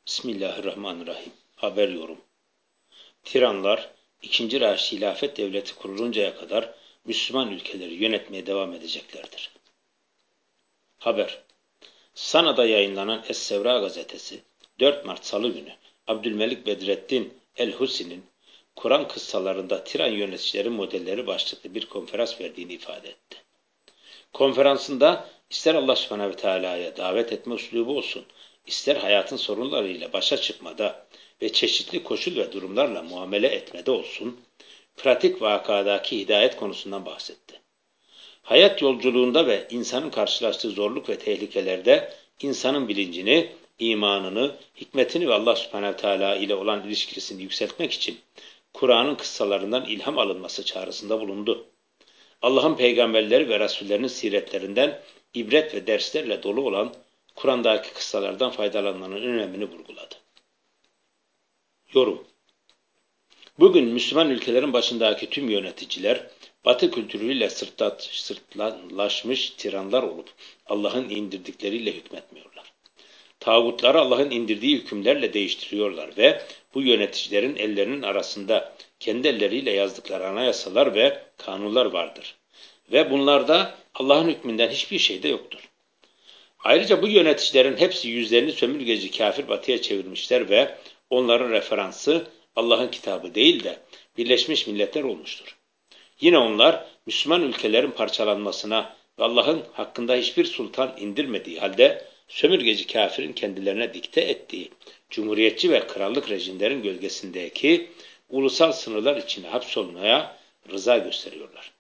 Bismillahirrahmanirrahim. Haber yorum. Tiranlar 2. Raşid Hilafet Devleti kuruluncaya kadar Müslüman ülkeleri yönetmeye devam edeceklerdir. Haber. Sana'da yayınlanan Es-Sevra gazetesi 4 Mart Salı günü Abdülmelik Bedrettin el-Husi'nin Kur'an kıssalarında tiran yöneticilerin modelleri başlıklı bir konferans verdiğini ifade etti. Konferansında ister Allah subhanehu ve teala'ya davet etme üslubu olsun, ister hayatın sorunlarıyla başa çıkmada ve çeşitli koşul ve durumlarla muamele etmede olsun, pratik vakadaki hidayet konusundan bahsetti. Hayat yolculuğunda ve insanın karşılaştığı zorluk ve tehlikelerde insanın bilincini, imanını, hikmetini ve Allah subhanehu ve teala ile olan ilişkisini yükseltmek için Kur'an'ın kıssalarından ilham alınması çağrısında bulundu. Allah'ın peygamberleri ve rasullerinin siretlerinden ibret ve derslerle dolu olan Kur'an'daki kıssalardan faydalanmanın önemini vurguladı. Yorum. Bugün Müslüman ülkelerin başındaki tüm yöneticiler Batı kültürüyle sırtlaşmış tiranlar olup Allah'ın indirdikleriyle hükmetmiyorlar. Tağutları Allah'ın indirdiği hükümlerle değiştiriyorlar ve bu yöneticilerin ellerinin arasında kendi elleriyle yazdıkları anayasalar ve kanunlar vardır. Ve bunlarda Allah'ın hükmünden hiçbir şey de yoktur. Ayrıca bu yöneticilerin hepsi yüzlerini sömürgeci kafir batıya çevirmişler ve onların referansı Allah'ın kitabı değil de Birleşmiş Milletler olmuştur. Yine onlar Müslüman ülkelerin parçalanmasına ve Allah'ın hakkında hiçbir sultan indirmediği halde sömürgeci kafirin kendilerine dikte ettiği cumhuriyetçi ve krallık rejimlerin gölgesindeki ulusal sınırlar içine hapsolmaya rıza gösteriyorlar.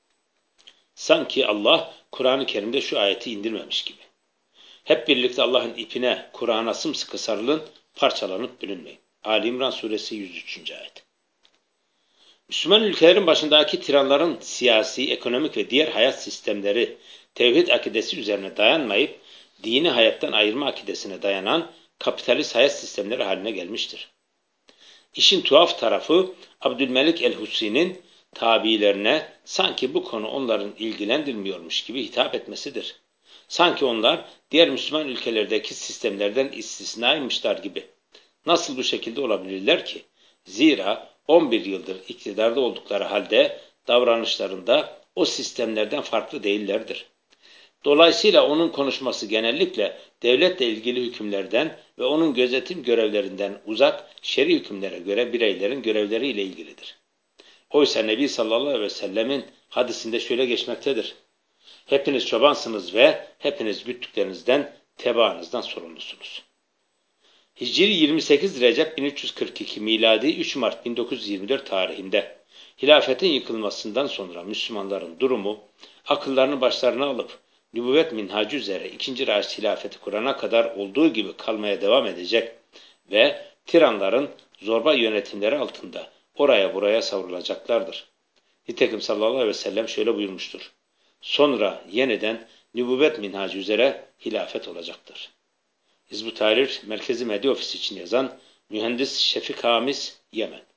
Sanki Allah Kur'an-ı Kerim'de şu ayeti indirmemiş gibi. Hep birlikte Allah'ın ipine, Kur'an'a sımsıkı sarılın, parçalanıp bölünmeyin. Ali İmran suresi 103. ayet. Müslüman ülkelerin başındaki tiranların siyasi, ekonomik ve diğer hayat sistemleri tevhid akidesi üzerine dayanmayıp dini hayattan ayırma akidesine dayanan kapitalist hayat sistemleri haline gelmiştir. İşin tuhaf tarafı Abdülmelik el-Husi'nin tabiilerine sanki bu konu onların ilgilendirmiyormuş gibi hitap etmesidir. Sanki onlar diğer Müslüman ülkelerdeki sistemlerden istisnaymışlar gibi. Nasıl bu şekilde olabilirler ki? Zira 11 yıldır iktidarda oldukları halde davranışlarında o sistemlerden farklı değillerdir. Dolayısıyla onun konuşması genellikle devletle ilgili hükümlerden ve onun gözetim görevlerinden uzak şer'i hükümlere göre bireylerin görevleriyle ilgilidir. Oysa Nebi sallallahu aleyhi ve sellemin hadisinde şöyle geçmektedir. Hepiniz çobansınız ve hepiniz güttüklerinizden, tebaanızdan sorumlusunuz. Hicri 28 Recep 1342 miladi 3 Mart 1924 tarihinde hilafetin yıkılmasından sonra Müslümanların durumu akıllarını başlarına alıp nübüvvet minhacı üzere 2. Raşid hilafeti kurana kadar olduğu gibi kalmaya devam edecek ve tiranların zorba yönetimleri altında oraya buraya savrulacaklardır. Nitekim sallallahu aleyhi ve sellem şöyle buyurmuştur. Sonra yeniden nübüvvet minhacı üzere hilafet olacaktır. Hizb-ut Tahrir Merkezi Medya Ofisi için yazan Mühendis Şefik Hamiz, Yemen.